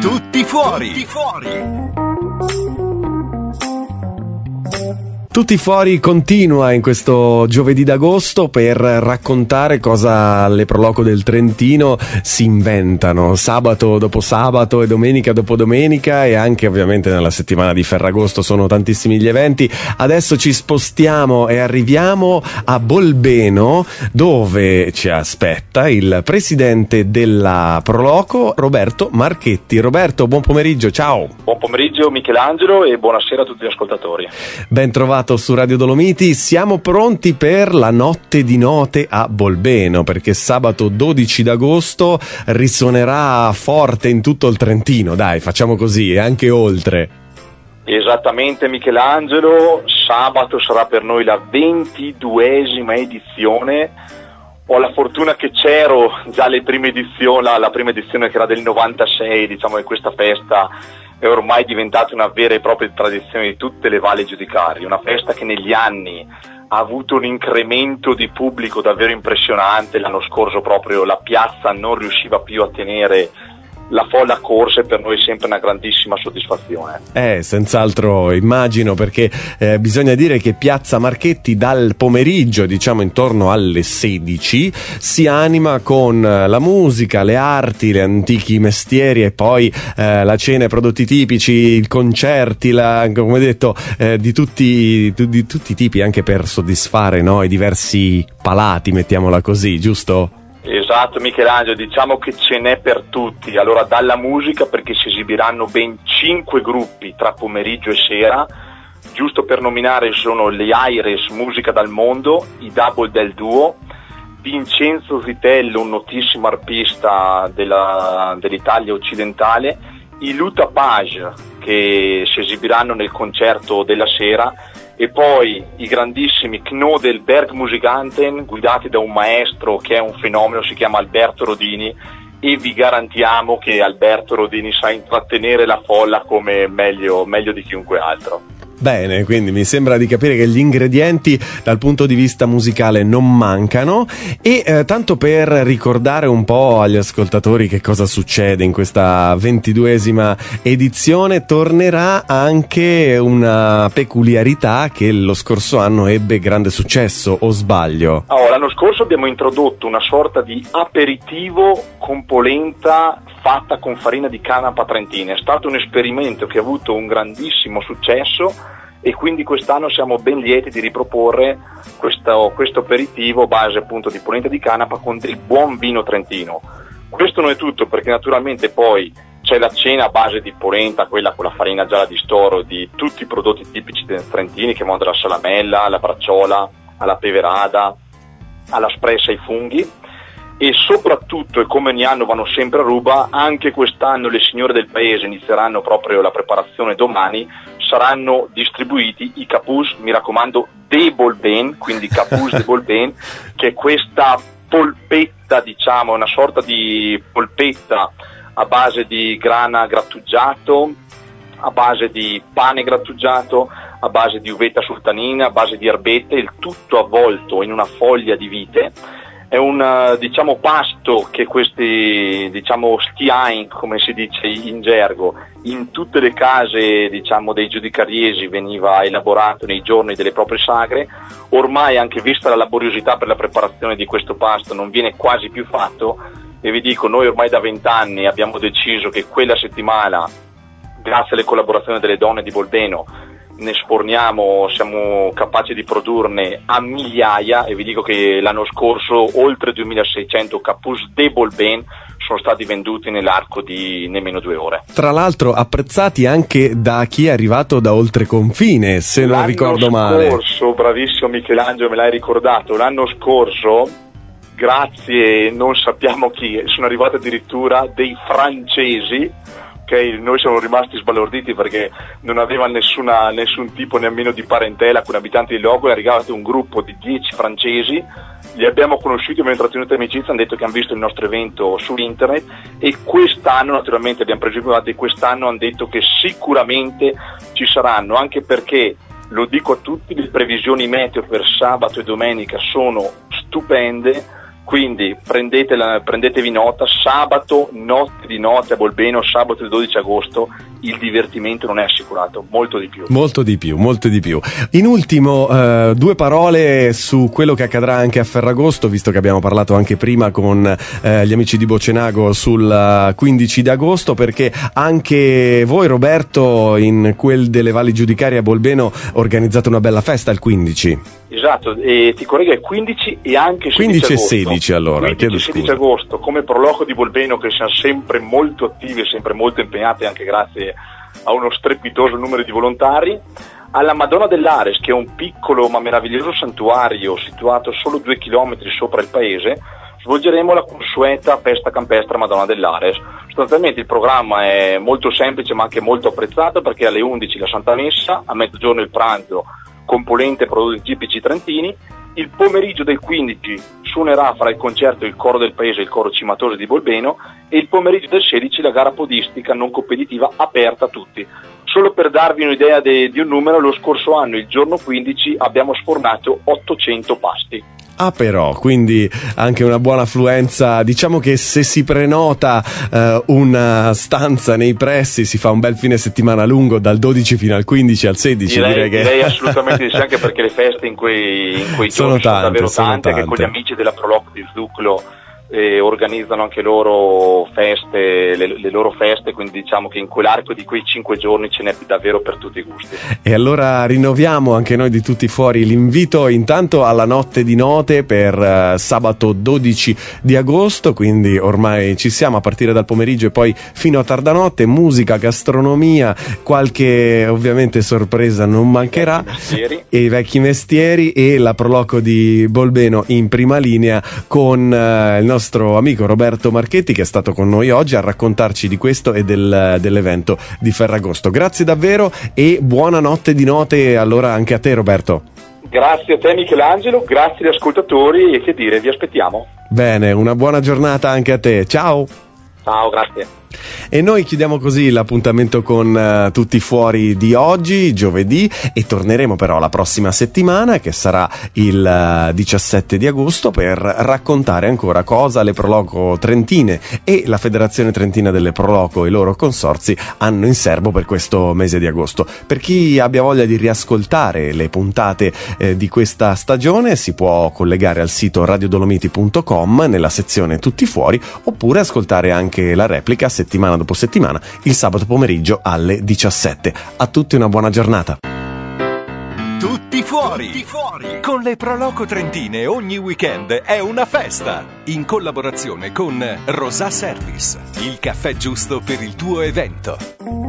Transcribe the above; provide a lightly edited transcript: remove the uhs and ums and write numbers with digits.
Tutti fuori. Tutti fuori continua in questo giovedì d'agosto per raccontare cosa le Proloco del Trentino si inventano sabato dopo sabato e domenica dopo domenica, e anche ovviamente nella settimana di Ferragosto sono tantissimi gli eventi. Adesso ci spostiamo e arriviamo a Bolbeno, dove ci aspetta il presidente della Proloco, Roberto Marchetti. Roberto, buon pomeriggio, ciao. Buon pomeriggio Michelangelo e buonasera a tutti gli ascoltatori. Ben trovato su Radio Dolomiti. Siamo pronti per la notte di note a Bolbeno, perché sabato 12 d'agosto risuonerà forte in tutto il Trentino, dai, facciamo così, e anche oltre. Esattamente Michelangelo, sabato sarà per noi la 22esima edizione. Ho la fortuna che c'ero già alle prime edizioni, la prima edizione che era del 96, diciamo che questa festa è ormai diventata una vera e propria tradizione di tutte le valli giudicarie, una festa che negli anni ha avuto un incremento di pubblico davvero impressionante. L'anno scorso proprio la piazza non riusciva più a tenere la folla corsa, e per noi è sempre una grandissima soddisfazione. Senz'altro immagino, perché bisogna dire che Piazza Marchetti dal pomeriggio, diciamo intorno alle 16, si anima con la musica, le arti, gli antichi mestieri, e poi la cena, i prodotti tipici, i concerti, come detto, di tutti i tipi, anche per soddisfare, no, i diversi palati, mettiamola così, giusto? Esatto Michelangelo, diciamo che ce n'è per tutti. Allora, dalla musica, perché si esibiranno ben 5 gruppi tra pomeriggio e sera, giusto per nominare sono le Aires Musica dal Mondo, i Double del Duo, Vincenzo Zitello, un notissimo arpista dell'Italia occidentale, i Luta Page, che si esibiranno nel concerto della sera, e poi i grandissimi Knodel Bergmusikanten, guidati da un maestro che è un fenomeno, si chiama Alberto Rodini, e vi garantiamo che Alberto Rodini sa intrattenere la folla come meglio di chiunque altro. Bene, quindi mi sembra di capire che gli ingredienti dal punto di vista musicale non mancano, e tanto per ricordare un po' agli ascoltatori che cosa succede in questa 22esima edizione, tornerà anche una peculiarità che lo scorso anno ebbe grande successo, o sbaglio? L'anno scorso abbiamo introdotto una sorta di aperitivo con polenta fatta con farina di canapa trentina. È stato un esperimento che ha avuto un grandissimo successo, e quindi quest'anno siamo ben lieti di riproporre questo aperitivo a base appunto di polenta di canapa con del buon vino trentino. Questo non è tutto, perché naturalmente poi c'è la cena a base di polenta, quella con la farina gialla di storo, di tutti i prodotti tipici trentini, che vanno dalla salamella alla bracciola, alla peverada, alla spressa, ai funghi. E soprattutto, e come ogni anno vanno sempre a ruba, anche quest'anno le signore del paese inizieranno proprio la preparazione domani. Saranno distribuiti i capus, mi raccomando, de Bolben, quindi capus de Bolben, che è questa polpetta, diciamo, una sorta di polpetta a base di grana grattugiato, a base di pane grattugiato, a base di uvetta sultanina, a base di erbette, il tutto avvolto in una foglia di vite. È un pasto che questi stiain, come si dice in gergo, in tutte le case dei giudicariesi veniva elaborato nei giorni delle proprie sagre. Ormai, anche vista la laboriosità per la preparazione di questo pasto, non viene quasi più fatto, e vi dico, noi ormai da 20 anni abbiamo deciso che quella settimana, grazie alle collaborazioni delle donne di Bolbeno, siamo capaci di produrne a migliaia, e vi dico che l'anno scorso oltre 2600 capus de Bolben sono stati venduti nell'arco di nemmeno 2 ore. Tra l'altro apprezzati anche da chi è arrivato da oltre confine, se non ricordo male. L'anno scorso, bravissimo Michelangelo, me l'hai ricordato, l'anno scorso, grazie, non sappiamo chi, sono arrivati addirittura dei francesi. Noi siamo rimasti sbalorditi perché non aveva nessun tipo nemmeno di parentela con abitanti di Logo. È arrivato un gruppo di 10 francesi, li abbiamo conosciuti, abbiamo intrattenuto amicizia, hanno detto che hanno visto il nostro evento su internet, e quest'anno naturalmente abbiamo preso i contatti, quest'anno hanno detto che sicuramente ci saranno, anche perché, lo dico a tutti, le previsioni meteo per sabato e domenica sono stupende. Quindi prendetevi nota, sabato, notte di notte a Bolbeno, sabato il 12 agosto, il divertimento non è assicurato, molto di più. Molto di più. In ultimo, 2 parole su quello che accadrà anche a Ferragosto, visto che abbiamo parlato anche prima con gli amici di Bocenago sul 15 di agosto, perché anche voi, Roberto, in quel delle Valli Giudicarie a Bolbeno organizzate una bella festa il 15. Esatto, e ti correggo, è 15 e anche 16 15 agosto. e 16 allora, 15 e 16 agosto, come proloco di Bolbeno, che siamo sempre molto attivi e sempre molto impegnati, anche grazie a uno strepitoso numero di volontari, alla Madonna dell'Ares, che è un piccolo ma meraviglioso santuario situato solo 2 chilometri sopra il paese. Svolgeremo la consueta festa campestre Madonna dell'Ares. Sostanzialmente il programma è molto semplice ma anche molto apprezzato, perché alle 11 la Santa Messa, a mezzogiorno il pranzo con polente e prodotti tipici trentini. Il pomeriggio del 15 suonerà, farà il concerto il coro del paese, il coro Cimatose di Bolbeno, e il pomeriggio del 16 la gara podistica non competitiva aperta a tutti. Solo per darvi un'idea di un numero, lo scorso anno, il giorno 15, abbiamo sfornato 800 pasti. Ah, però, quindi anche una buona affluenza. Diciamo che se si prenota una stanza nei pressi, si fa un bel fine settimana lungo dal 12 fino al 15, al 16. Direi assolutamente di sì, anche perché le feste in quei giorni sono davvero tante, che con gli amici della Proloco di Zuccolo organizzano anche loro feste, le loro feste, quindi diciamo che in quell'arco di quei 5 giorni ce n'è davvero per tutti i gusti. E allora rinnoviamo anche noi di Tutti Fuori l'invito intanto alla Notte di Note per sabato 12 di agosto, quindi ormai ci siamo a partire dal pomeriggio e poi fino a tarda notte, musica, gastronomia, qualche ovviamente sorpresa non mancherà, e i vecchi mestieri, e la Proloco di Bolbeno in prima linea con il nostro amico Roberto Marchetti, che è stato con noi oggi a raccontarci di questo e dell'evento di Ferragosto. Grazie davvero e buona notte di note allora anche a te, Roberto. Grazie a te, Michelangelo, grazie agli ascoltatori, e che dire, vi aspettiamo. Bene, una buona giornata anche a te, ciao. Ciao, grazie. E noi chiudiamo così l'appuntamento con Tutti Fuori di oggi, giovedì, e torneremo però la prossima settimana, che sarà il 17 di agosto, per raccontare ancora cosa le Proloco Trentine e la Federazione Trentina delle Proloco e i loro consorzi hanno in serbo per questo mese di agosto. Per chi abbia voglia di riascoltare le puntate di questa stagione, si può collegare al sito radiodolomiti.com nella sezione Tutti Fuori, oppure ascoltare anche la replica settimana dopo settimana il sabato pomeriggio alle 17. A tutti una buona giornata. Tutti fuori! Tutti fuori! Con le Proloco Trentine ogni weekend è una festa! In collaborazione con Rosà Service, il caffè giusto per il tuo evento.